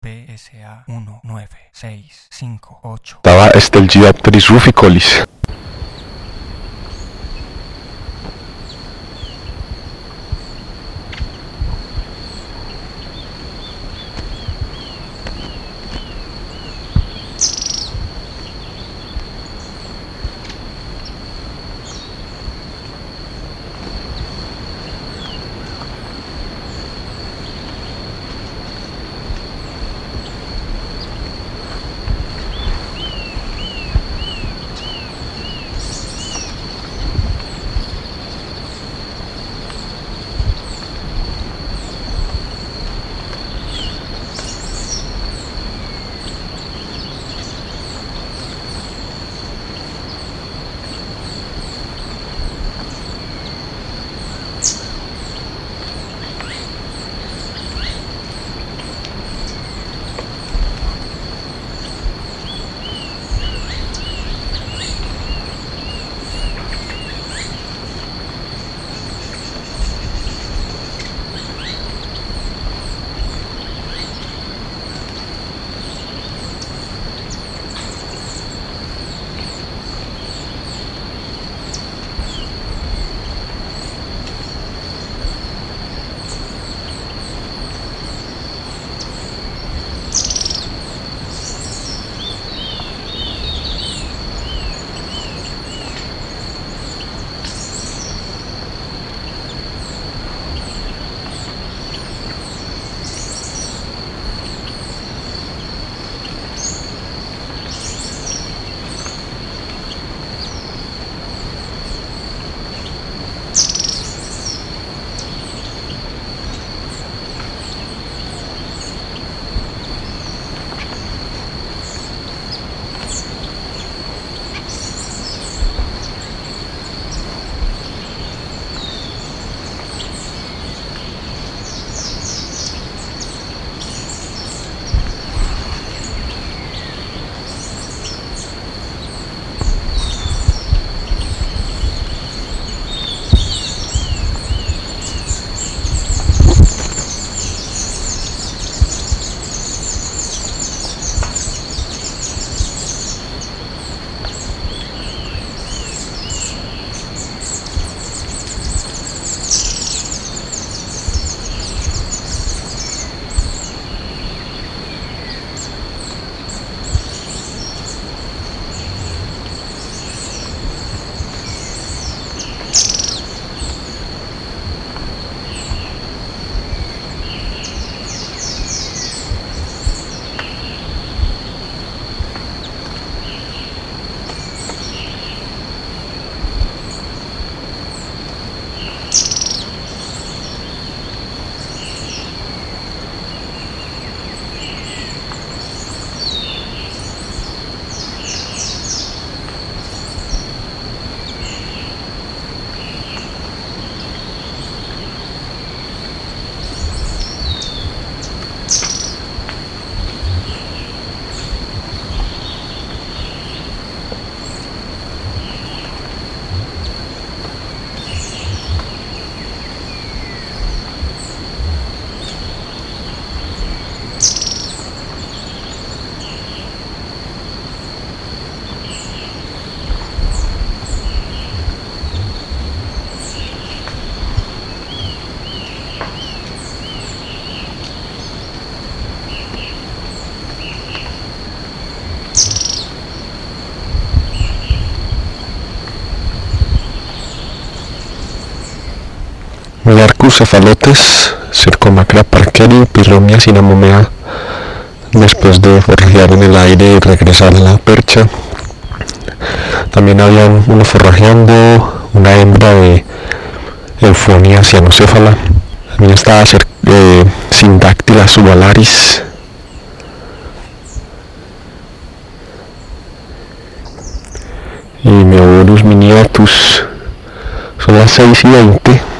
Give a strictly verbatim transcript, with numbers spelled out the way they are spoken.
P S A uno nueve seis cinco ocho. Estaba Stelgiopteris ruficolis. Myarchus cephalotes, Circomacra parkeri, Piromia cinnamonea. Después de forrajear en el aire y regresar a la percha, también había uno forrajeando, una hembra de Euphonia cyanocéfala. También estaba eh, Syndactyla subalaris. Y Meoborus miniatus. Son las seis y veinte.